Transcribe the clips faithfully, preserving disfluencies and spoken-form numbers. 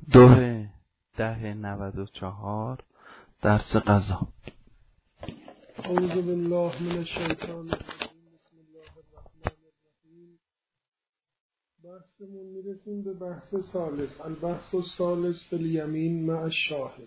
دو ده نود و چهار درس قضا. اعوذ بالله من الشیطان الرجیم. بسم الله الرحمن الرحیم. بحثمون میرسیم به بحث ثالث، البحث الثالث فی الیمین مع الشاهد.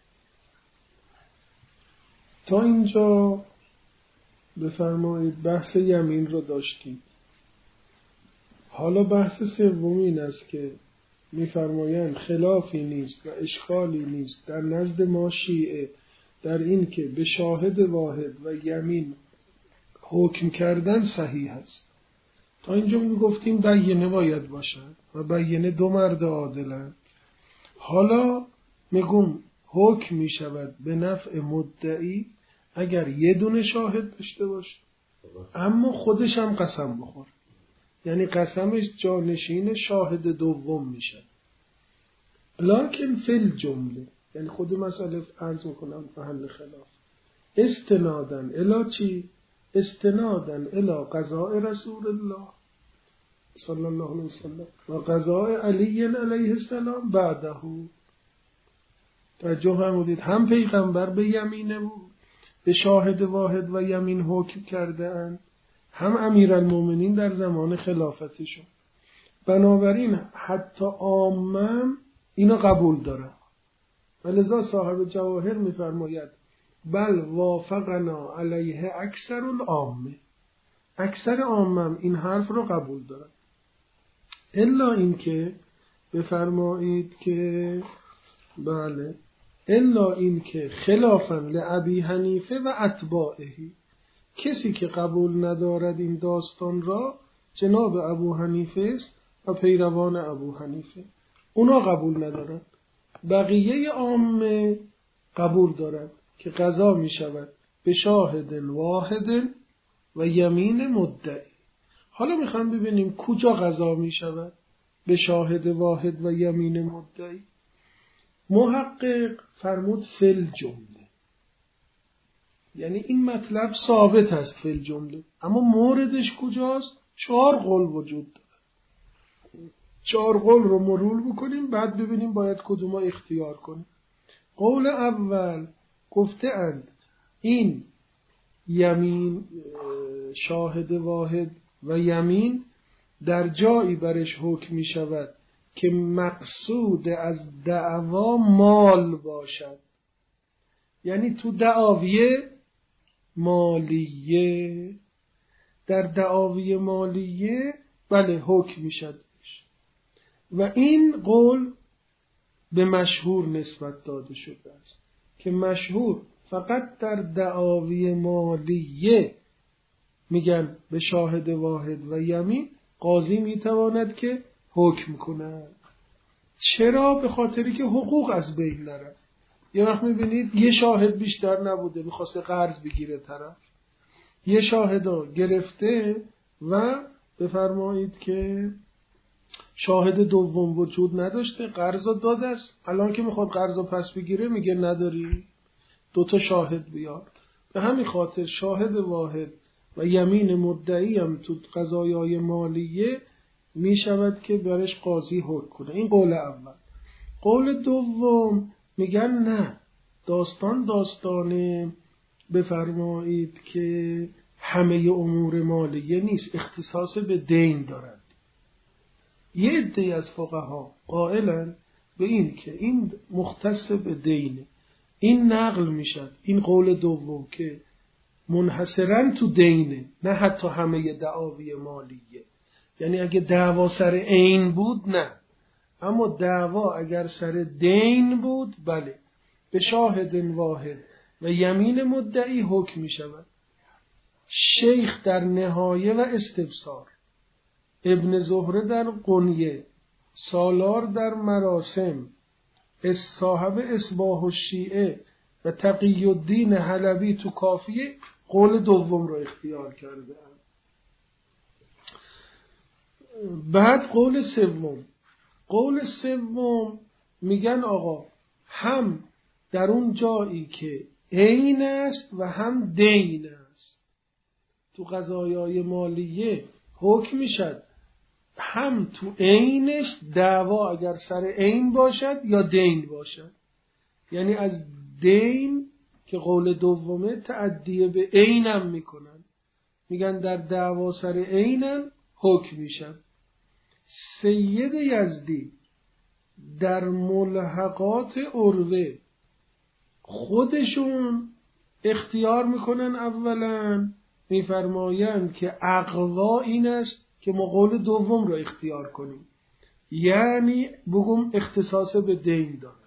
تا اینجا بفرمایید بحث یمین رو داشتیم. حالا بحث سوم این است که میفرمایند خلافی نیست و اشکالی نیست در نزد ما شیعه در این که به شاهد واحد و یمین حکم کردن صحیح است. تا اینجا می گفتیم بینه باید باشد و بینه دو مرد عادلند. حالا میگم حکم می شود به نفع مدعی اگر یه دونه شاهد داشته باشه اما خودش هم قسم بخوره، یعنی قسمش جانشین شاهد دوم میشه. لکن فی الجمله، یعنی خود مسئله عرض میکنم محل خلاف، استنادن الی چی؟ استنادن الی قضاء رسول الله صلی الله علیه وسلم و قضاء علی علیه السلام بعده. توجه فرمودید، هم پیغمبر به یمینه بود، به شاهد واحد و یمین حکم کرده اند، هم امیرالمومنین در زمان خلافتشون. بنابراین حتی عامم اینو قبول داره. ولذا صاحب جواهر میفرماید بل وافقنا علیه اکثر العامه، اکثر عامم این حرف رو قبول داره. الا اینکه بفرمایید که بله الا اینکه خلافا لابی حنیفه و اتباعه، کسی که قبول ندارد این داستان را جناب ابو حنیفه است و پیروان ابو حنیفه، اونا قبول ندارد. بقیه عامه قبول دارد که قضا می شود به شاهد واحد و یمین مدعی. حالا میخوام ببینیم کجا قضا می شود به شاهد واحد و یمین مدعی. محقق فرمود فی الجمله، یعنی این مطلب ثابت است فی الجمله، اما موردش کجاست؟ چهار قول وجود داره. چهار قول رو مرور بکنیم بعد ببینیم باید کدوم اختیار کنیم. قول اول گفته اند این یمین شاهد واحد و یمین در جایی برش حکم می شود که مقصود از دعوا مال باشد، یعنی تو دعاوی مالیه، در دعاوی مالیه بله حکم می شد. و این قول به مشهور نسبت داده شده است که مشهور فقط در دعاوی مالیه میگن به شاهد واحد و یمین قاضی میتواند که حکم کند. چرا؟ به خاطری که حقوق از بین نره. یه وقت میبینید یه شاهد بیشتر نبوده، میخواسته قرض بگیره طرف، یه شاهد گرفته و بفرمایید که شاهد دوم وجود نداشته، قرض داده است، الان که میخواد قرض پس بگیره میگه نداری، دوتا شاهد بیار. به همین خاطر شاهد واحد و یمین مدعی هم تو قضایای مالیه میشود که برش قاضی حکم کنه. این قول اول. قول دوم میگن نه، داستان داستانه بفرمایید که همه امور مالیه نیست، اختصاص به دین دارد. یه عده از فقها قائلن به این که این مختص به دینه. این نقل میشد، این قول دوم، که منحصرا تو دینه، نه حتی همه دعاوی مالیه. یعنی اگه دعوا سر عین بود نه، اما دعوا اگر سر دین بود بله به شاهد واحد و یمین مدعی حکم می شود. شیخ در نهایه و استبصار، ابن زهره در قنیه، سالار در مراسم، صاحب اصباح الشیعه و تقی الدین حلبی تو کافیه قول دوم رو اختیار کرده. بعد قول سوم، قول سوم میگن آقا هم در اون جایی که عین است و هم دین است تو قضایای مالیه حکم میشد هم تو عینش دعوا اگر سر عین باشد یا دین باشد، یعنی از دین که قول دومه تعدیه به عینم میکنن، میگن در دعوا سر عینن حکم میشن. سید یزدی در ملحقات عروه خودشون اختیار میکنن، اولا میفرمایند که اقوا این است که ما قول دوم رو اختیار کنیم، یعنی بگم اختصاص به دین دارد.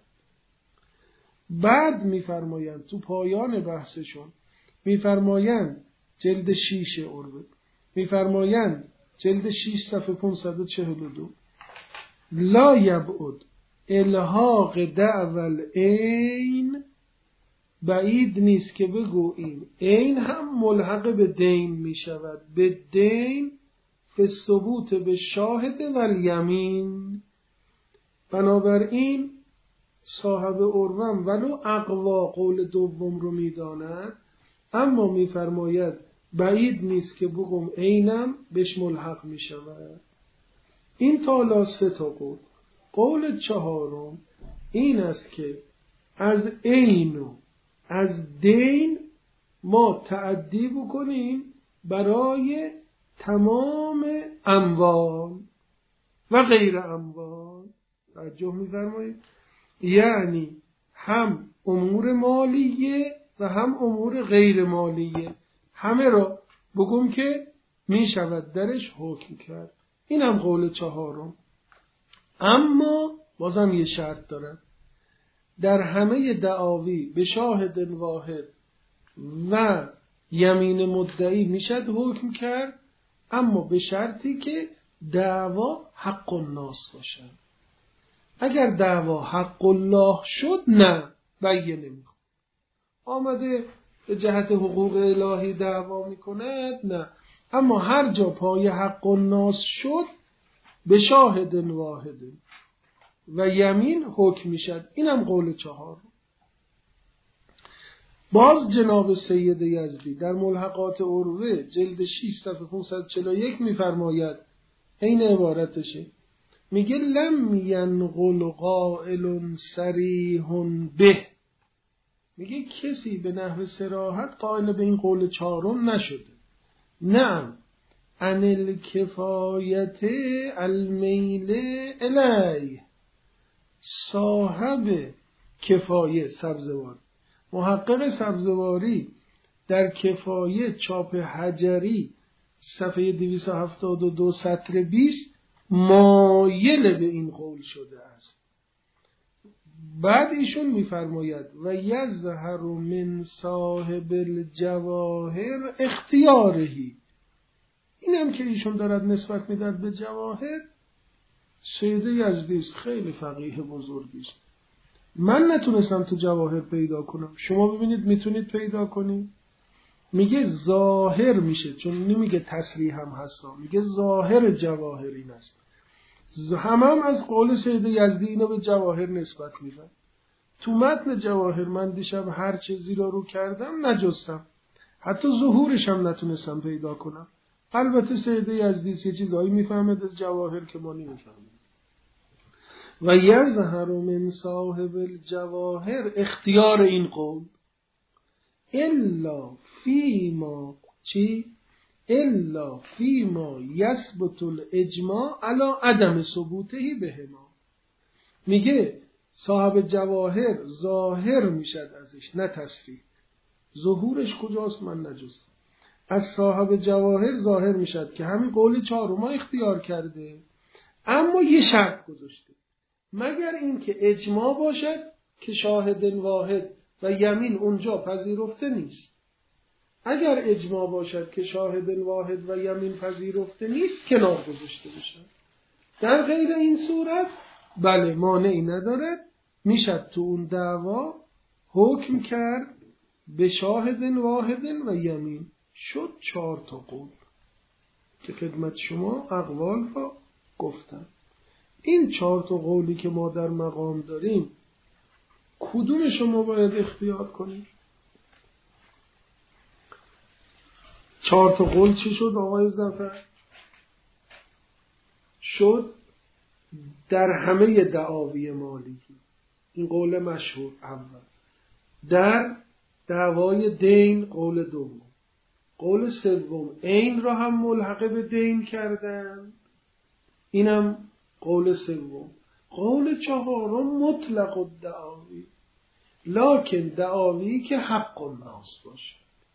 بعد میفرمایند تو پایان بحثشون، میفرمایند جلد شیش عروه، میفرمایند جلد شیش صفحه پانصد و چهل و دو، لا یبعد الحاق دعوال عین، بعید نیست که بگوییم عین هم ملحق به دین می شود، به دین فی ثبوت به شاهد و الیمین. بنابراین صاحب عروم ولو اقوا قول دوم رو می داند، اما می فرماید بعید نیست که بگم عینم بهش ملحق می شود. این تالا سه تا قول. قول چهارم این است که از عین و از دین ما تعدی بکنیم برای تمام اموال و غیر اموال. توجه می‌فرمایید؟ یعنی هم امور مالیه و هم امور غیر مالیه، همه را بگم که می شود درش حکم کرد. این هم قول چهارم. اما بازم یه شرط دارن، در همه دعاوی به شاهد واحد و یمین مدعی میشد حکم کرد، اما به شرطی که دعوا حق الناس باشد. اگر دعوا حق الله شد نه، بیه نمیخواد. آمده به جهت حقوق الهی دعوا میکند نه، اما هر جا پای حق الناس شد به شاهد واحد و یمین حکم میشد. اینم قول چهار. باز جناب سید یزدی در ملحقات عروه جلد شش صفحه پانصد و چهل و یک میفرماید، این عبارتشه، میگه لم ینقل قائل صریح به، میگه کسی به نحو صراحت قائل به این قول چهارم نشده. نه عن الکفایت المیل الیه، صاحب کفایه سبزواری، محقق سبزواری در کفایه چاپ حجری صفحه دویست و هفتاد و دو سطر بیست مایل به این قول شده است. بعد ایشون میفرماید و یظهر من صاحب الجواهر اختیارهی، این هم که ایشون دارد نسبت میداد به جواهر، سید یزدی است، خیلی فقیه بزرگی است. من نتونستم تو جواهر پیدا کنم، شما ببینید میتونید پیدا کنید. میگه ظاهر میشه، چون نمیگه تصریح هم هستا، میگه ظاهر جواهر این است. همه هم از قول سید یزدی اینو به جواهر نسبت میدن. تو متن جواهر من دیشب هر چیزی رو رو کردم نجستم، حتی ظهورش هم نتونستم پیدا کنم. البته سید یزدی یه چیزایی میفهمد از جواهر که ما نمیفهمیم. و یظهر من صاحب الجواهر اختیار این قول الا فیما چی؟ الا فیما یثبت الاجماع علی عدم ثبوته بهما. میگه صاحب جواهر ظاهر میشد ازش، نه تصریح. ظهورش کجاست من نجستم. از صاحب جواهر ظاهر میشد که همین قول چهارم اختیار کرده، اما یه شرط گذاشته، مگر این که اجماع باشد که شاهد واحد و یمین اونجا پذیرفته نیست. اگر اجماع باشد که شاهد واحد و یمین پذیرفته نیست کنار گذاشته باشد. در غیر این صورت بله مانعی ندارد، میشد تو اون دعوا حکم کرد به شاهد واحد و یمین. شد چهار تا قول که خدمت شما اقوال را گفتم. این چهار تا قولی که ما در مقام داریم کدوم شما باید اختیار کنیم؟ چهار تا قول چی شد آقای ظفر؟ شد در همه دعاوی مالکی. این قول مشهور اول. در دعوای دین قول دوم. قول سوم عین را هم ملحق به دین کردن، اینم قول سوم. قول چهارم مطلق الدعاوی، لکن دعاوی که حق الناس باشد.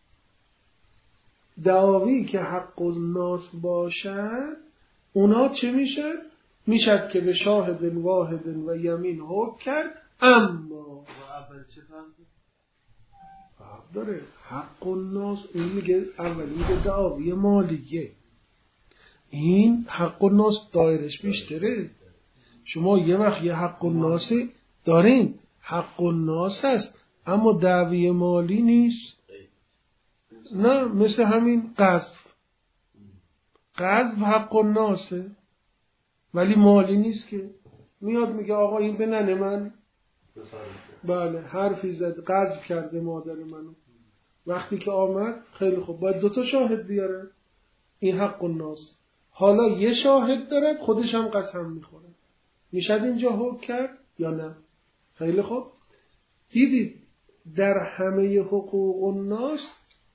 دعاوی که حق الناس باشد اونا چه میشد؟ میشد که به شاهد واحد و یمین حکم کرد. اما اول چه فرقی داره؟ حق الناس این میگه اول میگه دعاوی مالیه، این حق الناس دایرش بیشتره. شما یه وقت یه حق الناس دارین، حق الناس هست اما دعوی مالی نیست. نه، مثل همین قذف. قذف حق الناسه ولی مالی نیست که. میاد میگه آقا این به ننه من بله حرفی زد، قذف کرده مادر منو. وقتی که آمد خیلی خوب باید دوتا شاهد بیاره، این حق الناس. حالا یه شاهد داره خودش هم قسم میخوره، میشد اینجا حکم کرد یا نه؟ خیلی خوب. دیدید در همه حقوق الناس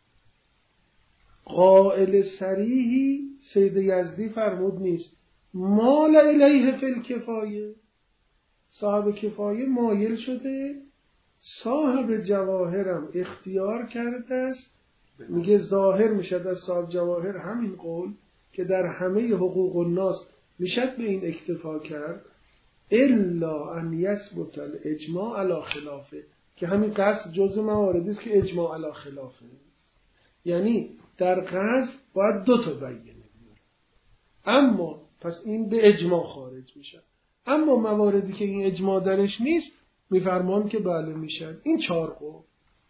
قائل صریحی سید یزدی فرمود نیست. مال الیه فی الکفایه، صاحب کفایه مایل شده، صاحب جواهرم اختیار کرده است. میگه ظاهر میشد از صاحب جواهر همین قول که در همه حقوق الناس میشد به این اکتفا کرد، الا ان یثبت الاجماع علی خلافه، که همین قصد جزء مواردی است که اجماع علی خلافه است. یعنی در قصد باید دو تا بیانه بیاره، اما پس این به اجماع خارج میشه. اما مواردی که این اجماع درش نیست میفرمان که بله میشن. این چهار قول.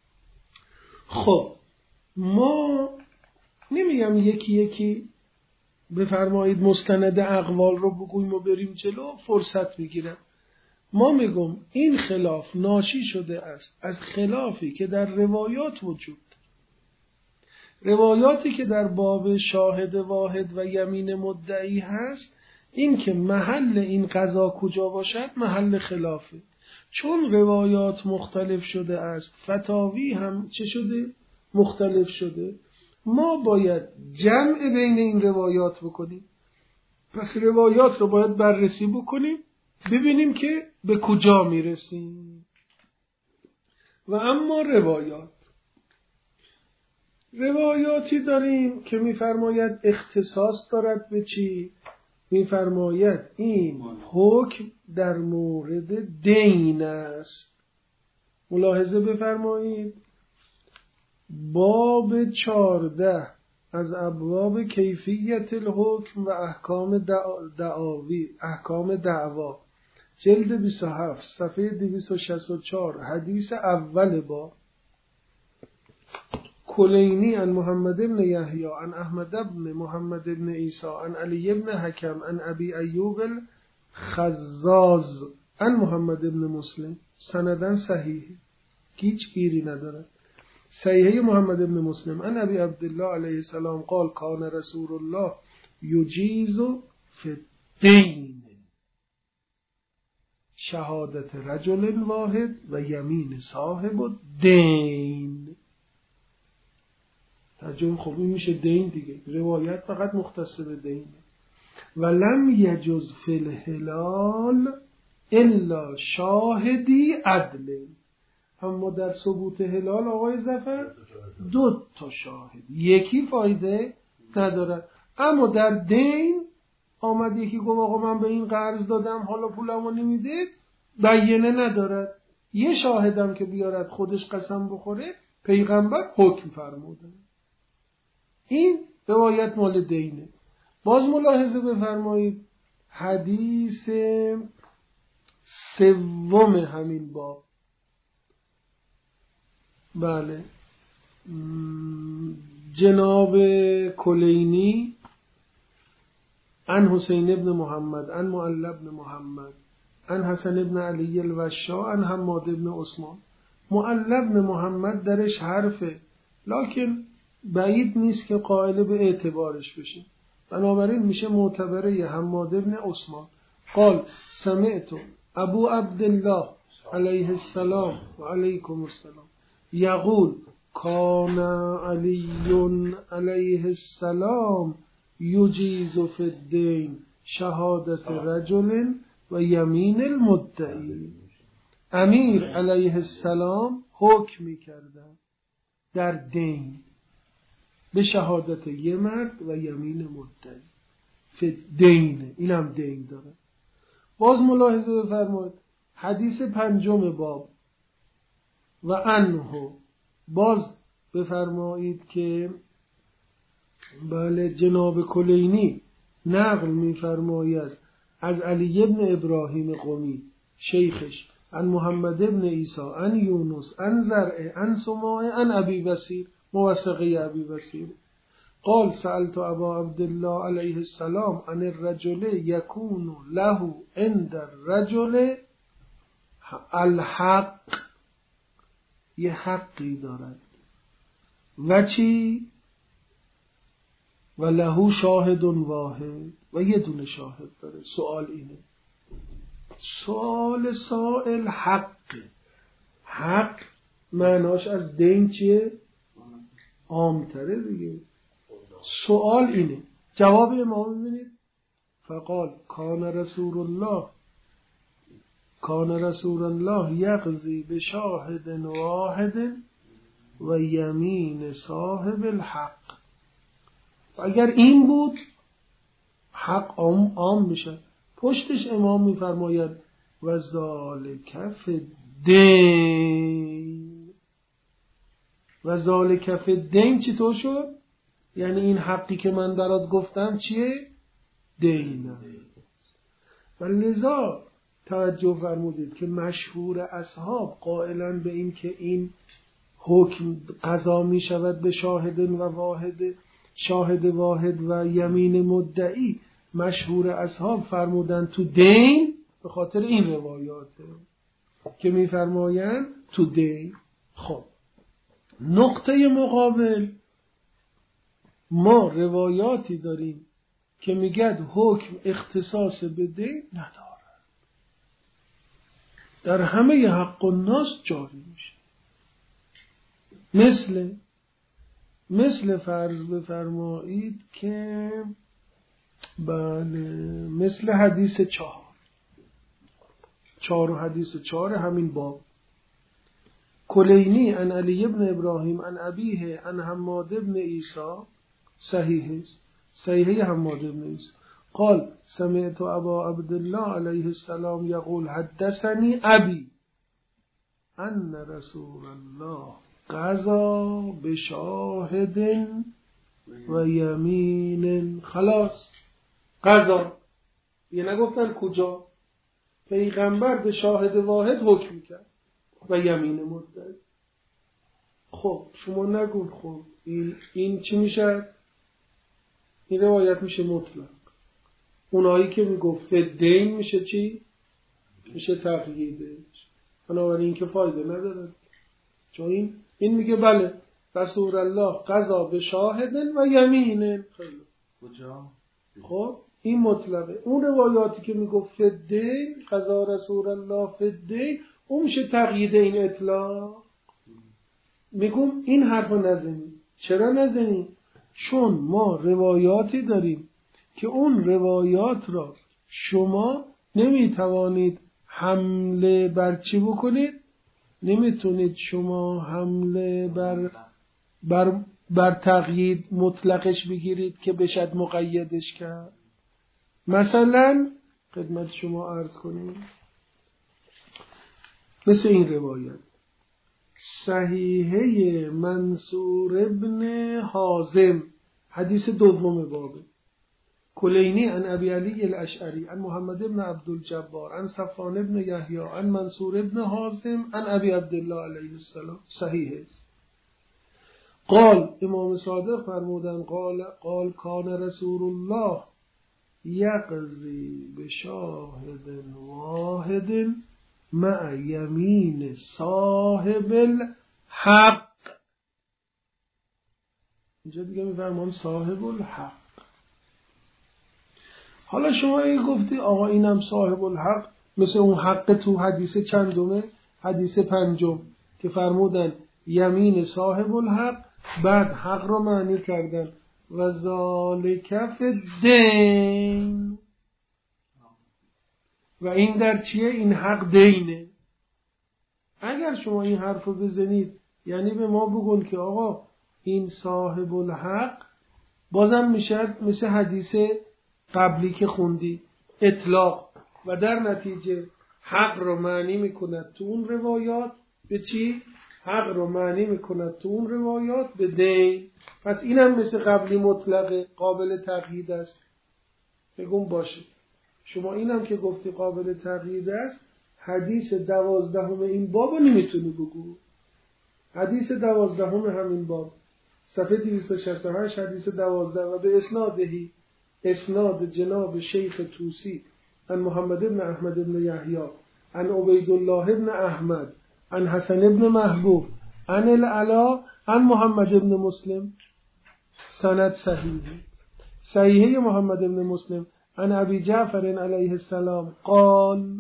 خب ما نمیگم یکی یکی بفرمایید مستند اقوال رو بگوییم و بریم جلو، فرصت میگیرم. ما میگم این خلاف ناشی شده است از خلافی که در روایات وجود داره. روایاتی که در باب شاهد واحد و یمین مدعی هست، این که محل این قضا کجا باشد محل خلافه. چون روایات مختلف شده است، فتاوی هم چه شده؟ مختلف شده. ما باید جمع بین این روایات بکنیم. پس روایات رو باید بررسی بکنیم، ببینیم که به کجا میرسیم. و اما روایات روایاتی داریم که میفرماید اختصاص دارد به چی؟ میفرماید این حکم در مورد دین است. ملاحظه بفرمایید باب چارده از ابواب کیفیت الحکم و احکام دعاوی، احکام دعوا، جلد بیست و هفت صفحه دویست و شصت و چهار، حدیث اول باب. کلینی عن محمد بن یحیی عن احمد بن محمد بن عیسی عن علی بن حکم عن ابی ایوب الخزاز عن محمد بن مسلم، سندن صحیح، هیچ گیری نداره. صحیح محمد بن مسلم عن ابی عبدالله علیه السلام قال کان رسول الله یجیز فی الدین شهادت رجل واحد و یمین صاحب الدین. ترجمه خوبی میشه دین دیگه، روایت فقط مختص به دینه. و لم یجز فی الهلال الا شاهدی عدل. اما در ثبوت هلال آقای ظفر دو تا شاهد، یکی فایده نداره. اما در دین آمد یکی گفت آقا من به این قرض دادم حالا پولمو نمیده، بیانه ندارد، یه شاهدم که بیارد خودش قسم بخوره، پیغمبر حکم فرمودن. این روایت مال دینه. باز ملاحظه بفرمایید حدیث سوم همین باب، بله، جناب کلینی عن حسین ابن محمد عن معل ابن محمد عن حسن ابن علی الوشا عن حماد ابن عثمان. معل ابن محمد درش حرفه، لکن بعید نیست که قائل به اعتبارش بشه. بنابراین میشه معتبره حماد ابن عثمان. قال سمعت ابو عبدالله علیه السلام و علیکم السلام یقول کان علی علیه السلام یجیز فی الدین شهادت رجل و یمین المدعی. امیر علیه السلام حکم می‌کردن در دین به شهادت یه مرد و یمین مدعی. فی دین، این هم دین داره. باز ملاحظه بفرمایید حدیث پنجم باب و عنه، باز بفرمایید که بله جناب کلینی نقل می‌فرماید از علی ابن ابراهیم قمی شیخش عن محمد ابن عیسی عن یونس عن زرع عن سماع عن ابی بصیر موثقه ابی بصیر قال سألت ابا عبدالله علیه السلام عن الرجل یکون له عند الرجل الحق، یه حقی دارد و چی؟ و له شاهد واحد، و یه دونه شاهد داره. سوال اینه، سوال سائل حق، حق معناش از دین چیه؟ عامتره دیگه. سوال اینه، جواب امام ببینید فقال کان رسول الله کان رسول الله یقضی به شاهد واحد و یمین صاحب الحق. اگر این بود حق عام, عام میشه. پشتش امام میفرماید و ذالک فی الدین، و ذالک فی الدین چطور شد؟ یعنی این حقی که من برات گفتم چیه؟ دینه. و لذا توجه فرمودید که مشهور اصحاب قائلن به این که این حکم قضا می شود به شاهد و واحد، شاهد واحد و یمین مدعی. مشهور اصحاب فرمودن تو دین به خاطر این روایاته که می فرماین تو دین. خب نقطه مقابل ما روایاتی داریم که میگد حکم اختصاص به دین نداره، در همه حق الناس جاری میشه. مثل مثل فرض بفرمایید که بله مثل حدیث چهار چهار و حدیث چهار همین باب کلینی عن علی ابن ابراهیم عن ابیه عن حماد ابن عیسی صحیح است، صحیح حماد ابن عیسی قال سمعت ابا عبدالله علیه السلام یقول حدثنی ابی ان رسول الله قضا بشاهد و یمین. خلاص قضا، یه نگفتن کجا، پیغمبر به شاهد واحد حکم کرد و یمین مدعی. خب شما نگون خب این, این چی میشه؟ این روایت میشه مطلق. اونایی که میگفت دین میشه چی؟ میشه تقییدش. بنابراین این که فایده نداره، چون این این میگه بله رسول الله قضا به شاهد و یمین. خیلی کجا؟ خب این مطلقه. اون روایاتی که میگفت دین قضا رسول الله فدین اون میشه تقیید این اطلاق. میگم این حرفو نزنید. چرا نزنید؟ چون ما روایاتی داریم که اون روایات را شما نمیتوانید حمله بر چی بکنید؟ نمیتونید شما حمله بر بر بر تقیید مطلقش بگیرید که بشد مقیدش کرد. مثلا خدمت شما عرض کنیم مثل این روایت صحیحه منصور ابن حازم حدیث دوم بابه کلینی عن ابی علی الاشعری عن محمد ابن عبدالجبار عن صفوان ابن یحیی عن منصور ابن حازم عن ابی عبدالله علیه السلام صحیح است. قال امام صادق فرمودن قال قال کان رسول الله یقضی بشاهد واحد مع یمین صاحب الحق. اینجا دیگه میفرمان صاحب الحق. حالا شما این گفتی آقا اینم صاحب الحق، مثل اون حق تو حدیث چندمه؟ حدیث پنجم که فرمودن یمین صاحب الحق، بعد حق رو معنی کردن و ذالک فی الدین، و این در چیه؟ این حق دینه. اگر شما این حرف رو بزنید یعنی به ما بگون که آقا این صاحب الحق، بازم میشد مثل حدیث قبلی که خوندی اطلاق، و در نتیجه حق رو معنی میکند تو اون روایات به چی؟ حق رو معنی میکند تو اون روایات به دین. پس اینم مثل قبلی مطلق قابل تقیید است. بگم باشه شما اینم که گفتی قابل تقیید است، حدیث دوازدهم این باب رو نمیتونی بگو. حدیث دوازدهم همین باب صفحه دویست و شصت و هشت حدیث دوازده، و به اسنادهی، اسناد جناب شیخ توسی عن محمد بن احمد بن یحیی عن عبید الله بن احمد عن حسن بن محبوب عن العلا عن محمد بن مسلم، سند صحیح صحیحه محمد بن مسلم عن ابی جعفر علیه السلام قال،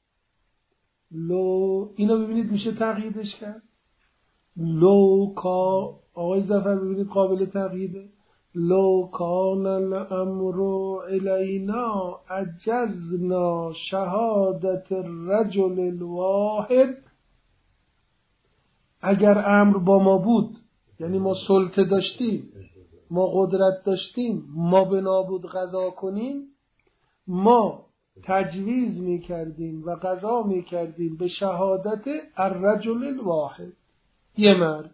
لو اینو ببینید میشه تقییدش کرد. لو کا، آقای ظفر ببینید قابل تقییده. لو کان الامر الینا عجزنا شهادت الرجل الواحد، اگر امر با ما بود یعنی ما سلطه داشتیم، ما قدرت داشتیم، ما بنا بود قضا کنیم، ما تجویز می کردیم و قضا می کردیم به شهادت الرجل الواحد، یه مرد.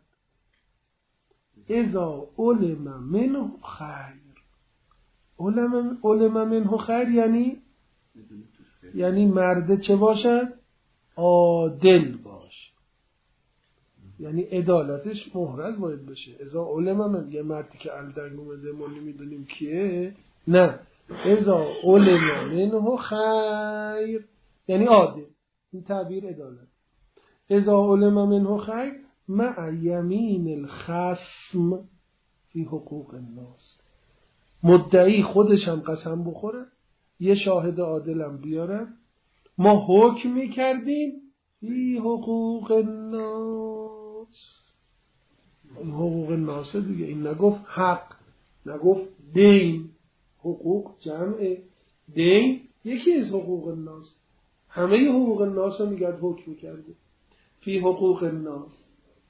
اذا علم منه خیر، علم علم منه خیر یعنی یعنی مرد چه باشد؟ عادل باش، یعنی عدالتش محرز باید بشه. اذا علم من، یه مردی که الدنگ اومده ما نمیدونیم کیه، نه، اذا علم منه خیر یعنی عادل، این تعبیر عدالت. اذا علم منه خیر مع یمین الخصم فی حقوق الناس، مدعی خودش هم قسم بخوره، یه شاهد عادلم بیارن، ما حکم میکردیم فی حقوق الناس. این حقوق الناس دیگه، این نگفت حق، نگفت دین. حقوق جمع، دین یکی از حقوق الناس. همه حقوق الناس رو میگرد حکم کرده فی حقوق الناس.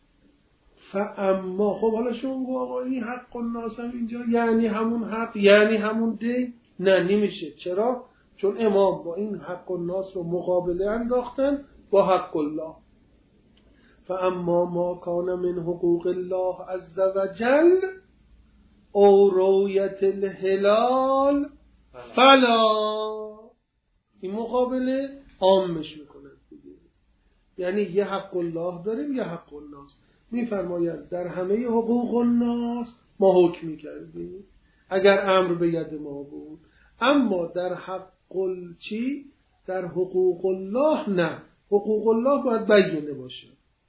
فاما، خب حالا شما گو آقا این حق الناس هم اینجا یعنی همون حق، یعنی همون دین؟ نه نمیشه. چرا؟ چون امام با این حق الناس رو مقابله انداختن با حق الله. فاما ما کان من حقوق الله عز وجل او رؤیت الهلال فلا، این مقابله عامش میکنه دیگه. یعنی یه حق الله داریم یه حق الناس. میفرماید در همه حقوق الناس ما حکم میکردیم اگر امر به ید ما بود، اما در حق چی؟ در حقوق الله نه، حقوق الله باید بیانه باشه.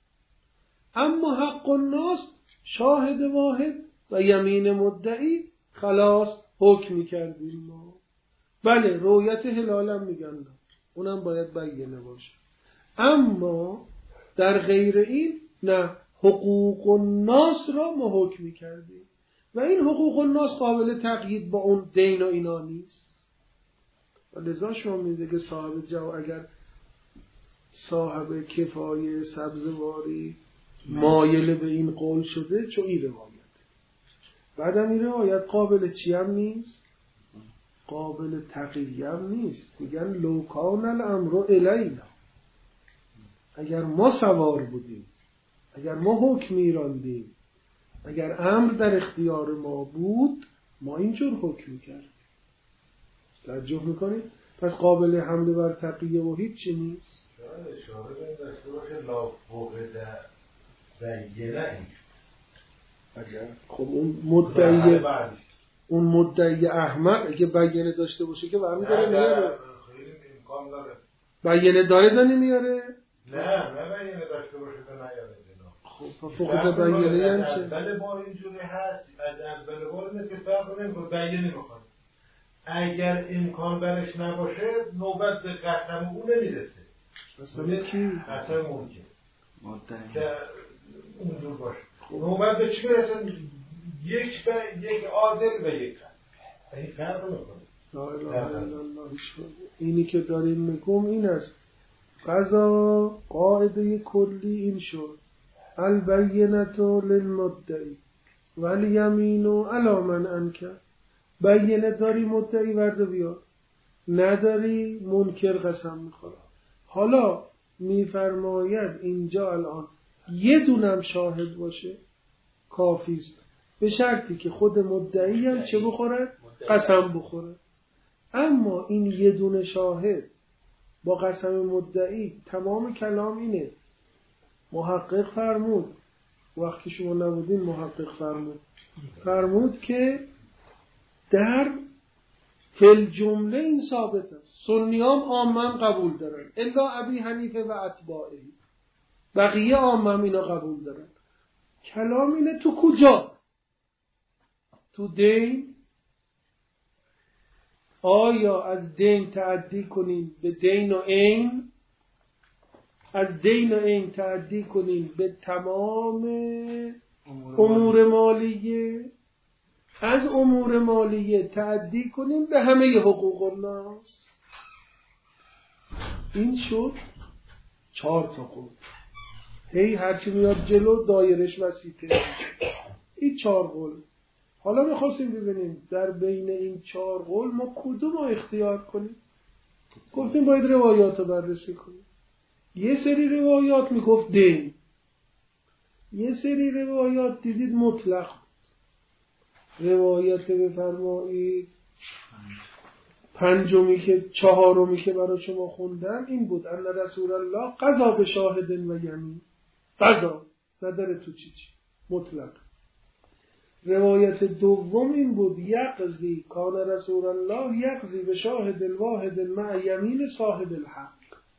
اما حق الناس شاهد واحد و یمین مدعی، خلاص حکم میکردیم ما. بله رؤیت هلالم میگن نه، اونم باید بیانه باشه. اما در غیر این نه، حقوق الناس را ما حکم میکردیم و این حقوق الناس قابل تقیید با اون دین و اینا نیست. و لذا شما میده که صاحب جو اگر صاحب کفایه سبزواری مایل به این قول شده، چون این روایت بعدم این روایت قابل چی هم نیست؟ قابل تقیید هم نیست. میگن لو کان الامر الینا، اگر ما سوار بودیم، اگر ما حکم میراندیم، اگر امر در اختیار ما بود، ما اینجور حکم میکردیم. توجه میکنید؟ پس قابل حمله بر تقیه و هیچ چی نیست. اشاره به داشته باشه لا فوقده بیانه این. خب اون مدعی اون مدعی احمق اگه بیانه داشته باشه که برمی داره میاره، خیلی امکان داره. بیانه داره داره میاره؟ نه نه بیانه داشته باشه که نیاره. خب فوقده بیانه یعنی چه؟ بله بار اینجوری هست، از بله بار نیست که فرق نمیکنه، بیانه میخواد. اگر امکان برش نباشه نوبت به قسم او نمیرسه. قسم کی؟ قسم ممکن مدعی که اونجور باشه. نوبت به چی برسه؟ یک به یک عادل به یک قسم. این فرق میکنه. لا اله الا الله. اینی که داریم میگم این است. قضا قاعده کلی این شد البینة للمدعی والیمین علی من انکر. بینه داری مدعی ورده بیار، نداری منکر قسم میخوره. حالا میفرماید اینجا الان یه دونم شاهد باشه کافی است، به شرطی که خود مدعی هم چه بخوره؟ قسم بخوره. اما این یه دونه شاهد با قسم مدعی تمام کلام اینه. محقق فرمود وقتی شما نبودین، محقق فرمود فرمود که در فل جمله این ثابت است. سنیام عامم قبول دارن الا ابی حنیفه و اتباعه، بقیه عامم اینا قبول دارن. کلام اینه تو کجا؟ تو دین. آیا از دین تعدی کنیم به دین و عین؟ از دین و عین تعدی کنیم به تمام امور مالیه؟ از امور مالیه تعدی کنیم به همه حقوق الناس؟ این شد چهار تا قول. هی هرچی میاد جلو دایرش وسیع‌تر میشه. این چهار قول. حالا میخواستیم ببینیم در بین این چهار قول ما کدوم رو اختیار کنیم. گفتیم باید روایات رو بررسی کنیم. یه سری روایات میگفت دین، یه سری روایات دیدید مطلق. روایت بفرمایید پنجمی که چهارمی که برای شما خوندم این بود ان رسول الله قضا به شاهد و یمین. قضا نداره تو چی چی مطلق. روایت دوم این بود یقضی کان رسول الله یقضی به شاهد الواحد مع یمین صاحب الحق.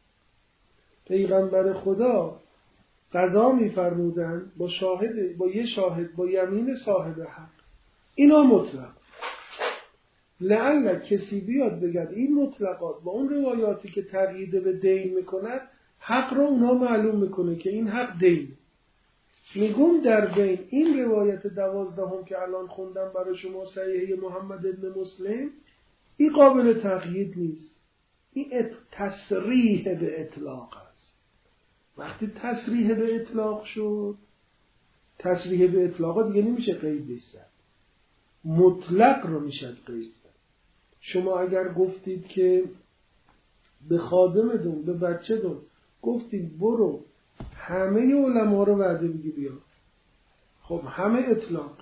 پیغمبر خدا قضا می‌فرمودند با شاهد، با یه شاهد، با یمین صاحب حق. اینا مطلق. لعل کسی بیاد بگد این مطلقات با اون روایاتی که تقیید به دین میکند حق رو اونا معلوم میکنه که این حق دین. میگم در بین این روایت دوازدهم که الان خوندم برای شما صحیح محمد ابن مسلم، این قابل تقیید نیست. این تصریح به اطلاق است. وقتی تصریح به اطلاق شد، تصریح به اطلاق دیگه نمیشه قید زد، مطلق رو میشه قید زد. شما اگر گفتید که به خادمتون، به بچه‌تون گفتید برو همه علما رو وعده بگی بیا، خب همه اطلاق.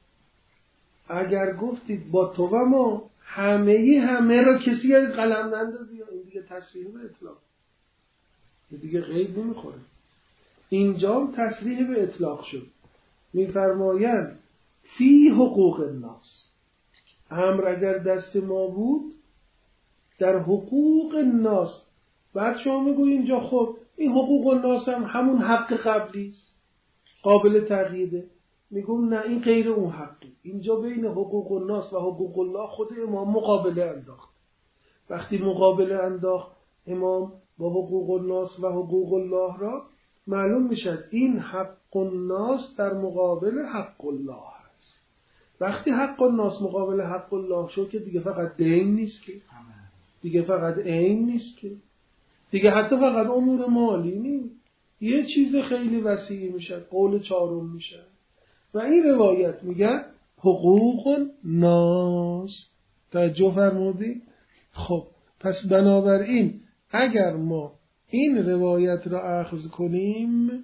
اگر گفتید با تو و ما همه همه رو کسی از قلم نندازی، این دیگه تصریح به اطلاق، این دیگه قید نمیخوره. اینجا تصریح به اطلاق شد. میفرمایند فی حقوق الناس، امر اگر دست ما بود در حقوق الناس. بعد شما میگو اینجا خب این حقوق الناس هم همون حق قبلی است، قابل تغییره. میگم نه، این غیر اون حقی. اینجا بین حقوق الناس و حقوق الله خود امام مقابله انداخت. وقتی مقابله انداخت امام با حقوق الناس و حقوق الله را، معلوم میشد این حق الناس در مقابل حق الله هست. وقتی حق الناس مقابل حق الله شد که دیگه فقط دین نیست که، دیگه فقط عین نیست که، دیگه حتی فقط امور مالی نیست، یه چیز خیلی وسیعی میشه، قول چهارم میشه. و این روایت میگه حقوق الناس. توجه فرمودید؟ خب پس بنابراین اگر ما این روایت را اخذ کنیم،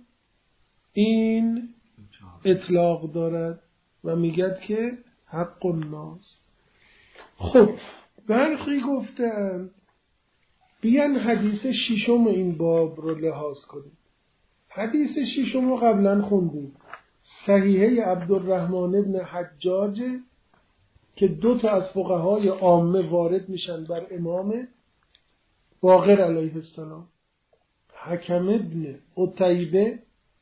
این اطلاق دارد و میگد که حق الناس. خب برخی گفتن بیان حدیث ششم این باب رو لحاظ کنیم. حدیث ششم رو قبلا خوندیم، صحیحه عبدالرحمن ابن حجاج که دو تا از فقهای عامه وارد میشن بر امام باقر علیه السلام، حکم ابن عتیبه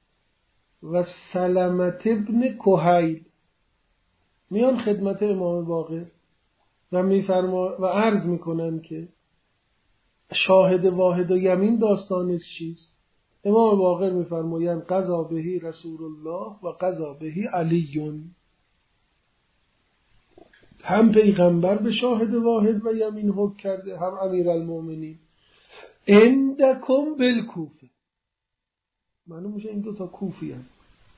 و سلمت ابن کهیل، میان خدمت امام باقر. و میفرما و عرض میکنن که شاهد واحد و یمین داستانش چیست؟ امام باقر میفرمایند قضا بهی رسول الله و قضا بهی علیون. هم پیغمبر به شاهد واحد و یمین حکم کرده، هم امیرالمومنین. عندکم بالکوفه، معلوم میشه این دو تا کوفی هست.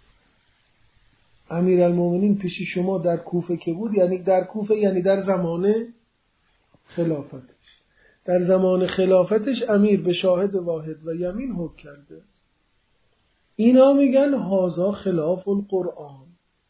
امیرالمومنین پیش شما در کوفه که بود، یعنی در کوفه یعنی در زمان خلافتش. در زمان خلافتش امیر به شاهد واحد و یمین حکم کرده. اینا میگن هازا خلاف القرآن،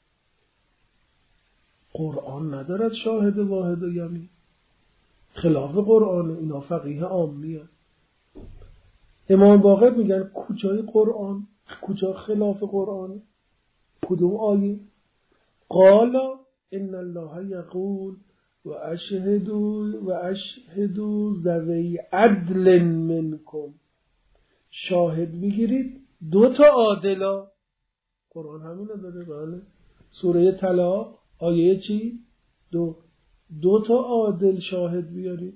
قرآن ندارد شاهد واحد و یمین، خلاف قرآن. اینا فقیه عامی هست. امام باقر میگن کجای قرآن، کجا خلاف قرآن، کدوم آیه؟ قالا ان الله یقول و اشهدوا و اشهدوا ذوی عدل منکم، شاهد بگیرید دو تا عادلا. قرآن همینو داره. بله، سوره طلاق آیه چی؟ دو دو تا عادل شاهد بیارید.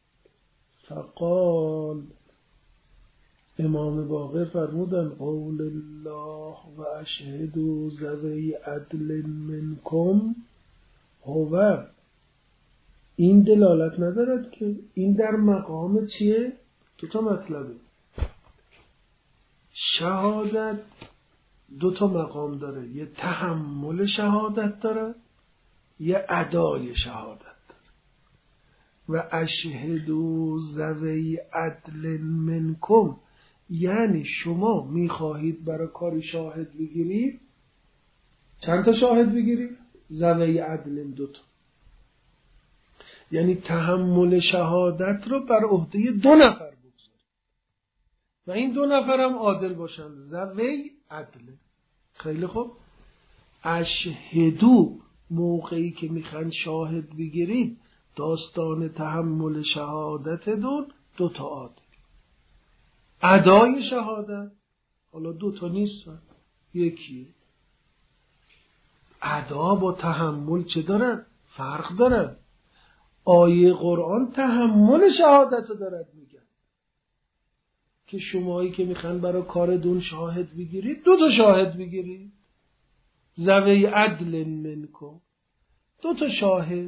فقال امام باقر فرمودن قول الله و اشهدوا ذوی عدل منکم هو، این دلالت ندارد که این در مقام چیه؟ دو تا مطلبه. شهادت دو تا مقام داره، یه تحمل شهادت داره، یه ادای شهادت داره. و اشهدوا ذوی عدل منکم یعنی شما میخواهید برای کاری شاهد بگیرید، چند تا شاهد بگیرید؟ ذوی عدل دو تا، یعنی تحمل شهادت رو بر عهده دو نفر بگذارید و این دو نفر هم عادل باشن. ذوی عدل. خیلی خوب. اشهدو موقعی که میخوان شاهد بگیرید داستان تحمل شهادت دون دو تا عادل. ادای شهادت حالا دو تا نیست، یکی. ادا با تحمل چه دارن؟ فرق دارن. آیه قرآن تحمل شهادت رو دارد میگن که شمایی که میخوان برای کار دون شاهد بگیرید دو تا شاهد بگیرید. ذوی عدل منکم، دو تا شاهد.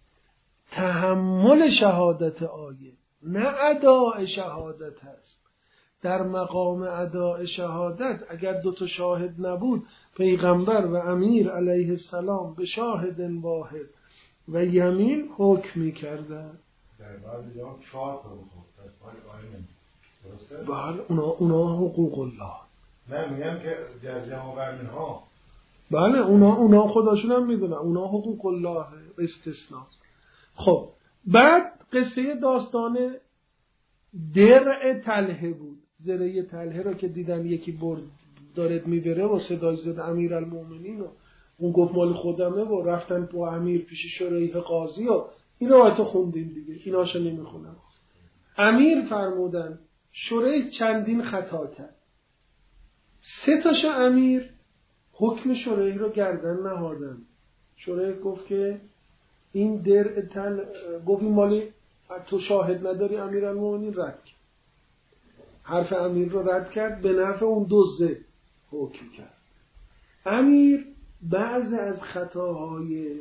تحمل شهادت آیه نه اداء شهادت هست. در مقام اداء شهادت اگر دو تا شاهد نبود پیغمبر و امیر علیه السلام به شاهد واحد و یمین حکم می‌کردند. در بعضی جا چهار تا بود. درسته؟ بله، اونا اونا حقوق الله. نه میگم که در جمع ها. بله، اونا اونا خداشون هم میدونن، اونا حقوق الله استثناء. خب بعد قصه داستان درع طلحه بود. زره طلحه را که دیدن یکی برد دارد میبره و صدای زد امیرالمومنین و اون گفت مال خودمه و رفتن با امیر پیش شریح قاضی و این روایت خوندیم دیگه، ایناشو نمیخونم. امیر فرمودن شریح چندین خطا کرد، سه تاشو امیر حکم شریح رو گردن نهادن. شریح گفت که این درع تل گفت این مالی تو شاهد نداری، امیرالمومنین رد کرد. حرف امیر رو رد کرد، به نفع اون دزده حکم کرد. امیر بعضی از خطاهای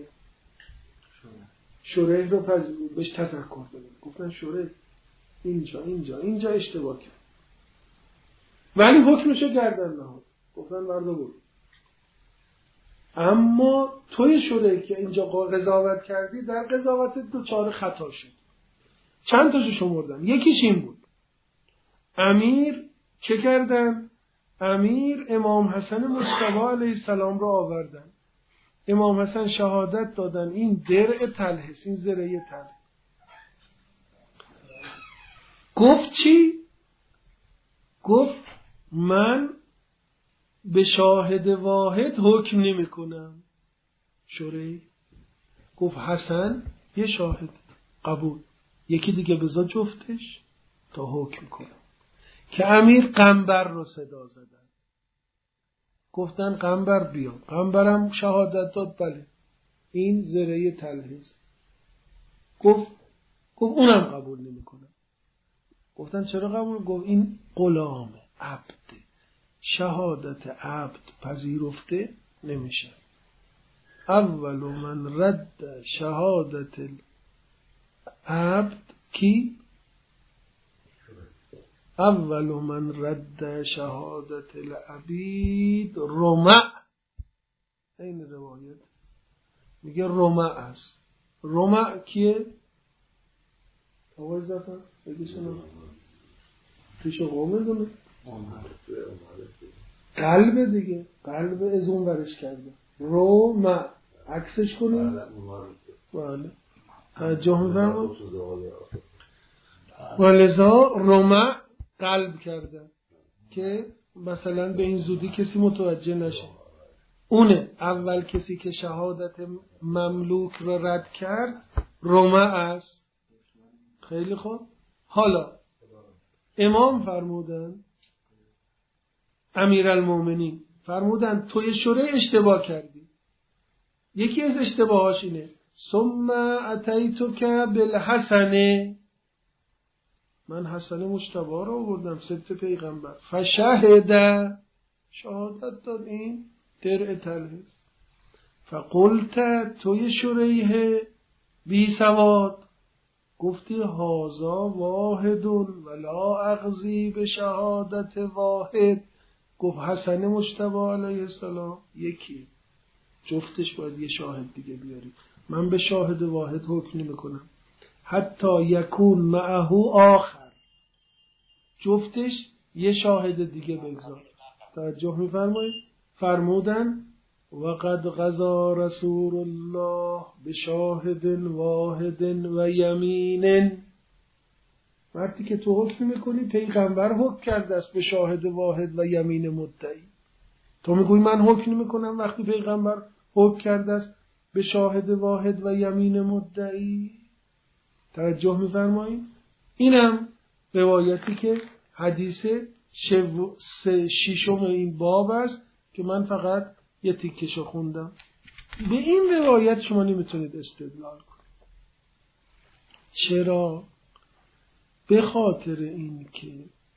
شریح رو پذیرفت، بهش تذکر دادن، گفتن شریح اینجا اینجا اینجا اشتباه کرد، ولی حکمشو گردن نهاد، گفتن وردا برو. اما توی شریح که اینجا قضاوت کردی در قضاوت دو چهار خطا شد. چند تاشو شمردن. یکیش این بود امیر چه کردن؟ امیر امام حسن مجتبی علیه السلام رو آوردن. امام حسن شهادت دادن این درع طلحه، این زره طلحه. گفت چی؟ گفت من به شاهد واحد حکم نمی کنم. شریح گفت حسن یه شاهد قبول، یکی دیگه بذار جفتش تا حکم کنم. که امیر قنبر رو صدا زدن، گفتن قنبر بیا. قنبرم شهادت داد بله این زره طلحه است. گفت گفت اونم قبول نمیکنم. گفتن چرا قبول؟ گفت این غلامه، عبد، شهادت عبد پذیرفته نمیشه. اول من رد شهادت العبد کی؟ اول من رد شهادت العبید رمع. این روایت میگه رمع است. رمع کیه؟ آقای زفر بگی شما پیش قومه دونه قلب دیگه، قلب از اون ورش کرده. رمع عکسش کنیم. بله توجه میفرمایید. ولذا رمع قلب کرده که مثلا به این زودی کسی متوجه نشه. اونه اول کسی که شهادت مملوک را رد کرد رمع است. خیلی خوب. حالا امام فرمودن، امیرالمومنین فرمودن توی شورای اشتباه کردی. یکی از اشتباهاش اینه ثم اتیتک بالحسنه، من حسن مجتبی رو آوردم ست پیغمبر، فشهد شهادت داد این درع طلحه، فقلت توی شریح بی سواد گفتی هازا واحد ولا اغزی به شهادت واحد. گفت حسن مجتبی علیه السلام یکی، جفتش باید یه شاهد دیگه بیاری. من به شاهد واحد حکم نمی‌کنم حتی یکون معه آخر، جفتش یه شاهد دیگه بگذار. توجه می‌فرمایید؟ فرمودن وقد قضا رسول الله بشاهد واحد و یمین. وقتی که تو حکم میکنی پیغمبر حکم کرده است به شاهد واحد و یمین مدعی. تو میگوی من حکم میکنم وقتی پیغمبر حکم کرده است به شاهد واحد و یمین مدعی. توجه میفرمایید؟ اینم روایتی که حدیث ششم این باب است که من فقط یه تیکشو خوندم. به این روایت شما نمیتونید استدلال کنید. چرا؟ به خاطر این که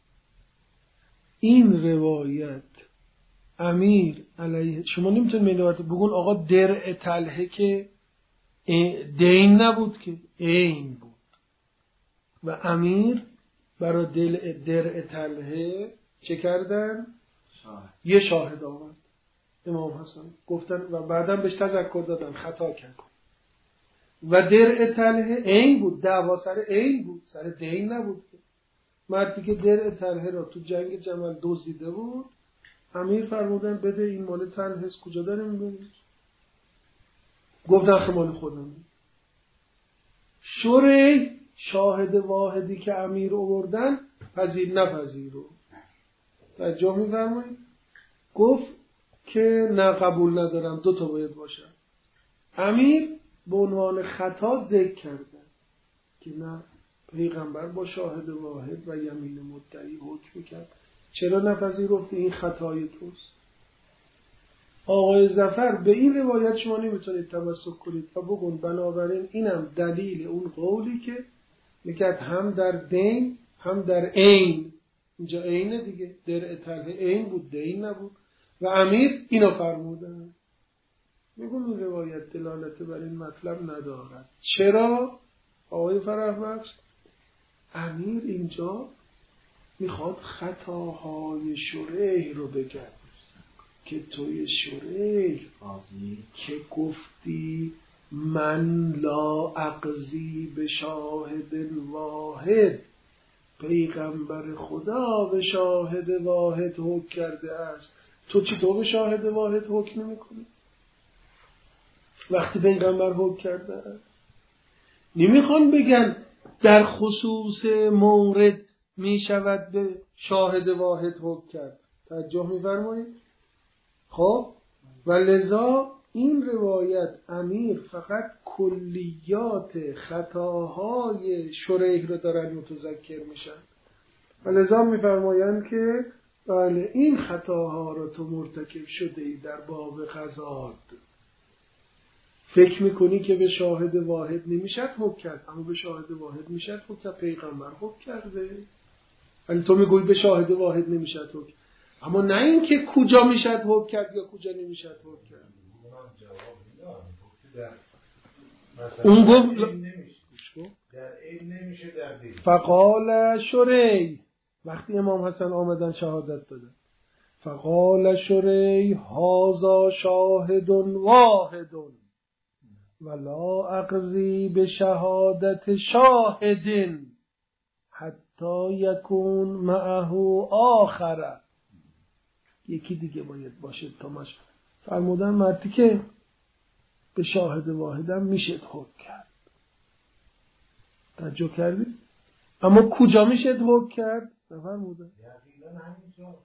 این روایت امیر علیه، شما نمیتونید روایت بگون آقا درع طلحه که دین نبود که عین بود و امیر برای دل درع طلحه چه کردن؟ شاهد. یه شاهد آورد امام حسن، گفتن و بعدم بهش تذکر دادن خطا کرد و درع طلحه عین بود، دعوا سر عین بود، سر دین نبود که. مردی که درع طلحه را تو جنگ جمل دزدیده بود امیر فرمودن بده این مال طلحه است، کجا داره میبرید؟ گفتن مال خودم. شوری شاهد واحدی که امیر آوردن پذیر نپذیرو. توجه می‌فرمایید؟ گفت که نه قبول ندارم، دو تا باید باشه. امیر به عنوان خطا ذکر کرده که نه پیغمبر با شاهد واحد و یمین مدعی حکم کرد. چرا نپذیرفتی؟ این خطای توست. آقای ظفر به این روایت شما نمیتونید تمسک کنید و بگون بنابراین اینم دلیل اون قولی که میگه هم در دین هم در عین. اینجا عینه دیگه، درع طلحه عین بود دین نبود و امیر اینو فرمودن. میگم این روایت دلالت بر این مطلب ندارد. چرا؟ آقای فرحبخش امیر اینجا میخواد خطاهای شریح رو بگه که توی شریح که گفتی من لا اقضی به شاهد واحد، پیغمبر خدا به شاهد واحد حکم کرده است، تو چطور به شاهد واحد حکم نمی‌کنی وقتی پیغمبر حکم کرده است؟ نمیخوان بگن در خصوص مورد میشود به شاهد واحد حکم کرد. توجه می‌فرمایید؟ خب و لذا این روایت امیر فقط کلیات خطاهای شریح رو دارن متذکر میشن و لذا میفرمایند که بله این خطاها رو تو مرتکب شده ای در باب قضات. فکر میکنی که به شاهد واحد نمیشد حکم کرد، اما به شاهد واحد میشد حکم کرد. پیغمبر حکم کرده. ولی تو میگوی به شاهد واحد نمیشد حکم، اما نه این که کجا میشد حکم کرد یا کجا نمیشد حکم کرد. اون گفت در این نمیشه در دین. فقال شری، وقتی امام حسن آمدن شهادت دادن، فقال شری هذا شاهد واحد ولا اقضی به شهادت شاهد حتی یکون معه آخر. یکی دیگه باید باشه تا مش فرمودن مردی که به شاهد واحدم میشه حکم کرد. توجه کردی؟ اما کجا میشه حکم کرد؟ نفرمودن. یقینا همینجا.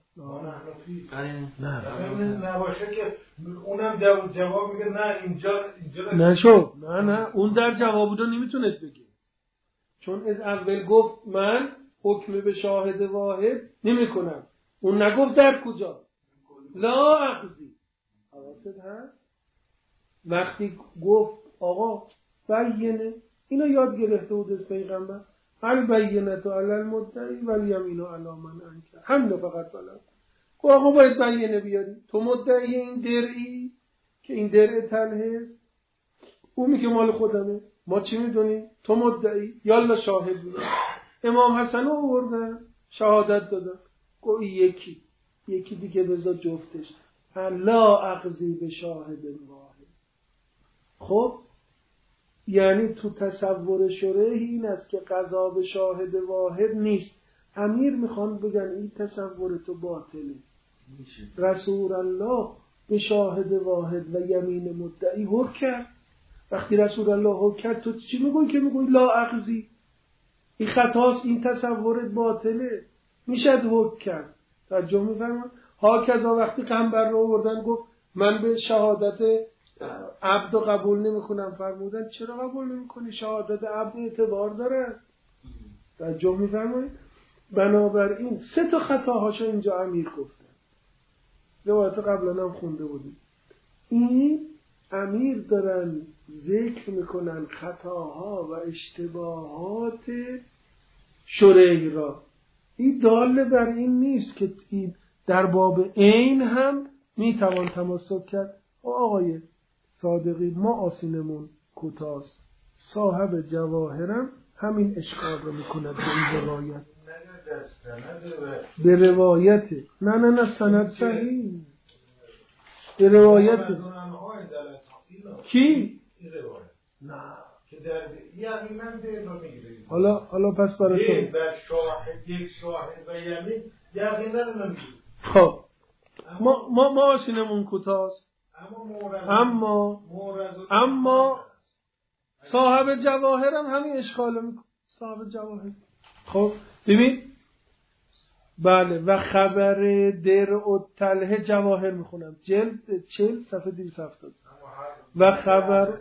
نه نه نباشه که اونم جواب, جواب میگه نه اینجا اینجا نشو. نه نه اون در جواب رو نمیتونه بگه، چون از اول گفت من حکم به شاهد واحد نمی کنم. اون نگفت در کجا. لا اخذی. حواست هست؟ وقتی گفت آقا بینه، اینو یاد گرفته بود از پیغمبر، البینة علی المدعی والیمین علی من انکر. همین فقط بلد. آقا باید بینه بیاری. تو مدعی این درعی که این درع تنه است، اون میگه مال خودمه، ما چی میدونیم؟ تو مدعی، یالا شاهد بیار. امام حسن رو آوردن شهادت دادن، گوی یکی یکی دیگه بذار جفتش. لا اقضی به شاهد واحد. خب یعنی تو تصور شرعی این است که قضا به شاهد واحد نیست. امیر میخوان بگن این تصور تو باطله. رسول الله به شاهد واحد و یمین مدعی حکم کرد. وقتی رسول الله حکم کرد تو چی میگوی که میگوی لا اقضی؟ این خطاست، این تصورت باطله، میشد حکم کرد. ترجمه میفرمان ها کذا وقتی قنبر رو آوردن گفت من به شهادت عبد قبول نمیکنم، فرمودن چرا قبول نمیکنی؟ شهادت عبد اعتبار داره. ترجمه میفرمایید بنابراین سه تا خطاهاشو اینجا امیر گفته. روایت قبلا هم خونده بودیم. این امیر دارن ذکر میکنن خطاها و اشتباهات شرعی را. این دال بر این نیست که این در باب عین هم میتوان تمسک کرد. آقای صادقی ما آسینمون کوتاست، صاحب جواهرم همین اشکال رو میکند به این روایت. به روایت نه نه نه سند صحیح به روایت کی؟ نه یعنی من به رو میگیریم. حالا حالا پس برای تو این بر شاهد یک شاهد و یمین یقینا نمیگیریم. خب ما ما ما آسینمون کوتاست، اما اما صاحب جواهرم همین اشکال میکنه. صاحب جواهر خب ببین بله و خبر در و تله جواهر میخونم جلد چهل صفحه دویست و هفتاد و خبر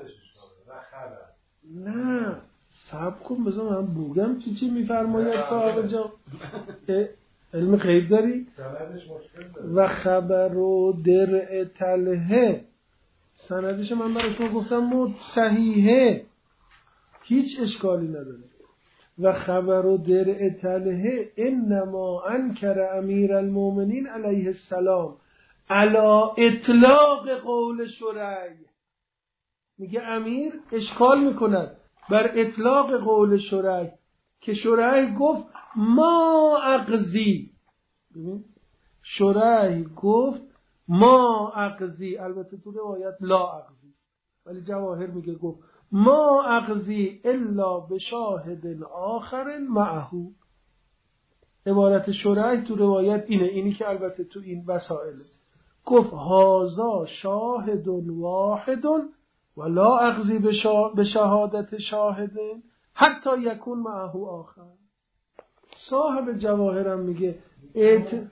نه صبر کن بذار من بگم چی چی میفرماید صاحب جواهر. علم غیب داری؟ و خبر و در تله سندش من برای شما گفتم صحیحه، هیچ اشکالی نداره. و خبر و در تله انما انکر امیر المؤمنین علیه السلام علی اطلاق قول شرعی. میگه امیر اشکال میکند بر اطلاق قول شرعی که شرعی گفت ما اقضی. ببین شرعی گفت ما اقضی، البته تو روایت لا اقضی ولی جواهر میگه گفت ما اقضی الا به شاهد آخر معه. عبارت شرعی تو روایت اینه، اینی که البته تو این وسائل گفت هازا شاهد واحد و لا اقضی به شهادت شاهد حتی یکون معه آخر. صاحب جواهرم میگه ایت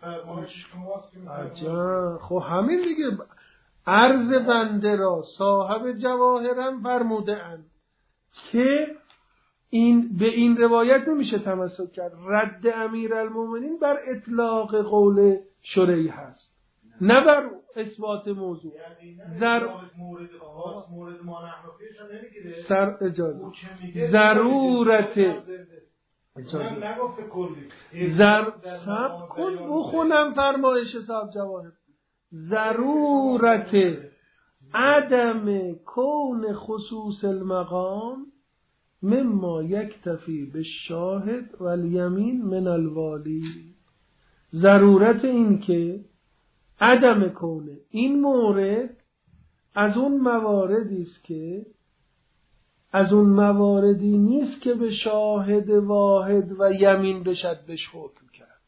عجب. خب همین دیگه عرض بنده را صاحب جواهرم فرموده اند که این به این روایت نمیشه تمسک کرد. رد امیرالمومنین بر اطلاق قول شرعی هست. نه بر اثبات موضوع. زر مورد خاص مورد ما نحنفیش نمیگیره. سر اجازه ضرورت نگفته کلی زر سب کن بخونم فرمایش صاحب جواهر. ضرورت عدم کون خصوص المقام مما یکتفی بالشاهد والیمین من الوالی. ضرورت این که عدم کونه این مورد از اون مواردی است که از اون مواردی نیست که به شاهد واحد و یمین بشد بهش حکم کرد.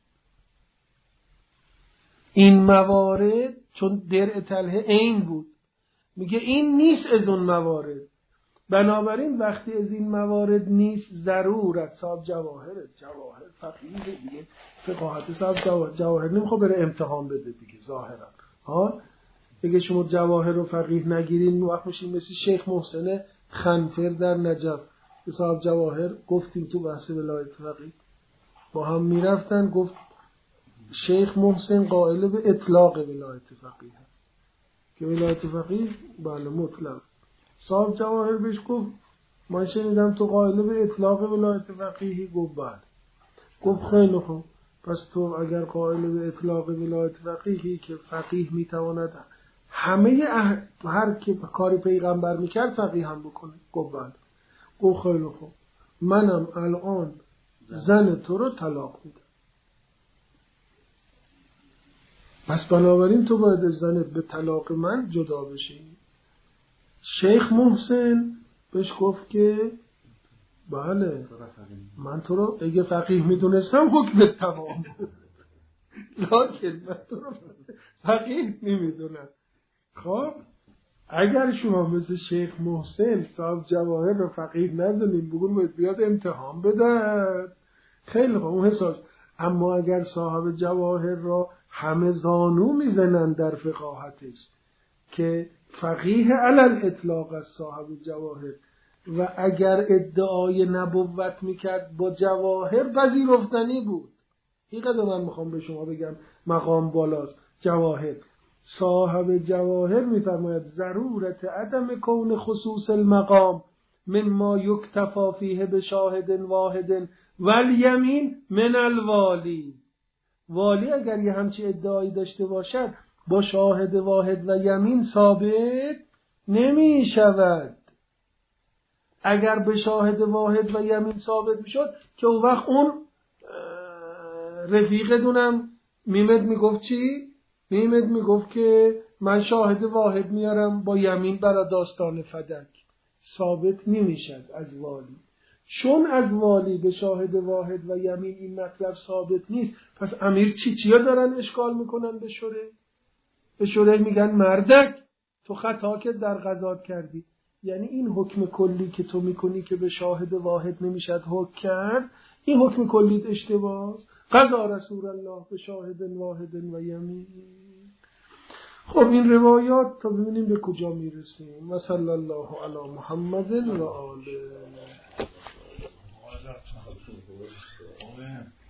این موارد چون درع طلحه عین بود، میگه این نیست از اون موارد. بنابراین وقتی از این موارد نیست ضرورت صاحب جواهر جواهر فقیه دیگه فقاهت صاحب جواهر جواهر نمیخواد بره امتحان بده دیگه ظاهرا. ها دیگه شما جواهر رو فقیه نگیرین وقت میشین مثل شیخ محسن خنفر در نجف که صاحب جواهر گفتیم تو بحث ولایت فقیه با هم میرفتن، گفت شیخ محسن قائل به اطلاق ولایت فقیه هست که ولایت فقیه بله مطلق. صاحب جواهر بهش گفت من شنیدم تو قائل به اطلاق ولایت فقیهی. گفت بله. گفت خیلی خوب پس تو اگر قائل به اطلاق ولایت فقیهی که فقیه میتواند همه اه... هر که کاری پیغمبر میکرد فقیه هم بکنه. گفت بله. گفت خیلی خوب منم الان زن تو رو طلاق میدم. پس بنابراین تو باید از زنت به طلاق من جدا بشی. شیخ محسن بهش گفت که بله من تو رو اگه فقیه میدونستم حکم تمام بود لیکن من تو رو فقیه نمیدونم. خب اگر شما مثل شیخ محسن صاحب جواهر رو فقیه ندونیم بگون باید بیاد امتحان بدن خیلی خوب اون حساب. اما اگر صاحب جواهر را همه زانو میزنن در فقاهتش که فقیه علل اطلاق از صاحب جواهر و اگر ادعای نبوت میکرد با جواهر پذیرفتنی بود. این قدر من میخوام به شما بگم مقام بالاست. جواهر صاحب جواهر میفرماید ضرورت عدم کون خصوص المقام مما یکتفا فیه بشاهد واحد والیمین من الوالی. والی اگر یه همچی ادعایی داشته باشد با شاهد واحد و یمین ثابت نمی شود. اگر به شاهد واحد و یمین ثابت می شد که اون وقت اون رفیق دونم میمد می گفت چی؟ میمد می گفت که من شاهد واحد میارم با یمین برای داستان فدک. ثابت نمی شد از والی. چون از والی به شاهد واحد و یمین این مطلب ثابت نیست پس امیر چی چیا دارن اشکال میکنن به شوره؟ به شوره میگن مردک تو خطا که در قضات کردی. یعنی این حکم کلی که تو میکنی که به شاهد واحد نمیشد حکم کرد این حکم کلی اشتباه است. قضا رسول الله به شاهد واحد و یمین. خب این روایات تا ببینیم به کجا میرسیم. و صلی الله علی محمد و آله.